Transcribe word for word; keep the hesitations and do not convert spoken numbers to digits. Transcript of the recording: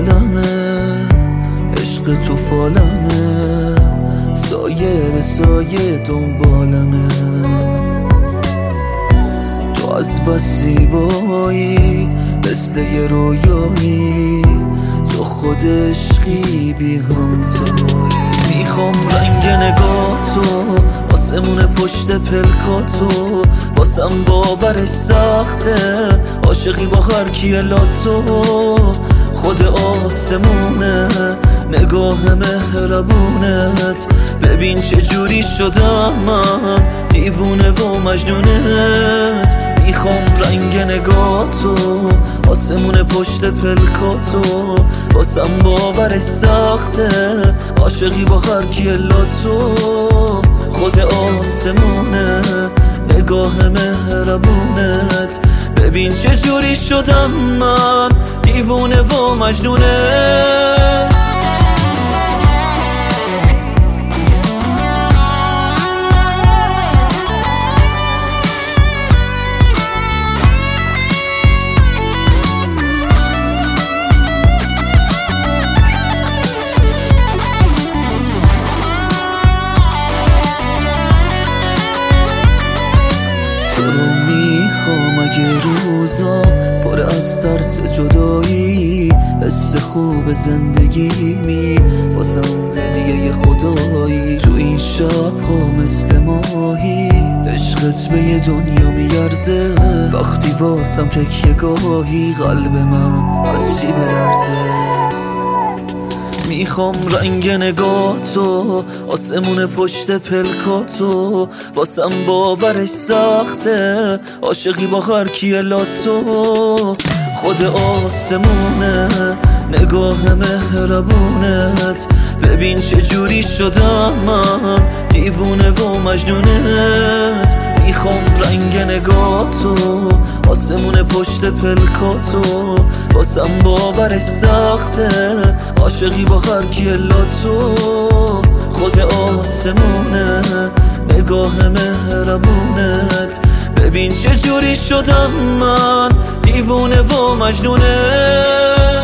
حالمه، عشق تو فالمه، سایه به سایه دنبالمه. تو از بس زیبایی مثل یه رویایی، تو خود عشقی بی همتایی. میخوام رنگ نگاهتو، آسمون پشت پلکاتو، واسم باورش سخته عاشقی با هر کیه لاتو. خود آسمونه نگاه مهربونت، ببین چه جوری شدم من دیوونه و مجنونت. میخوام رنگ نگاهتو، آسمون پشت پلکاتو، واسم باورش سخته عاشقی با هر کیه لاتو. خود آسمونه نگاه مهربونت، ببین چه جوری شدم من دیوونه و مجنونت. تو رو میخوام اگه روزا پر از ترس جدایی، حس خوب زندگیمی واسم هدیه خدایی. تو این شب ها مثل ماهی، عشقت به یه دنیا میارزه. وقتی واسم تکیه گاهی، قلب من از چی بلرزه. میخوام رنگ نگاهتو، آسمون پشت پلکاتو، واسم باورش سخته عاشقی با هر کیه لاتو. خود آسمونه نگاه مهربونت، ببین چه جوری شدم من دیوونه و مجنونت. میخوام رنگ نگاهتو، آسمون پشت پلکاتو، واسم باورش سخته عاشقی با هر کیه لاتو. خود آسمونه نگاه مهربونت، ببین چه جوری شدم من دیوونه و مجنونت.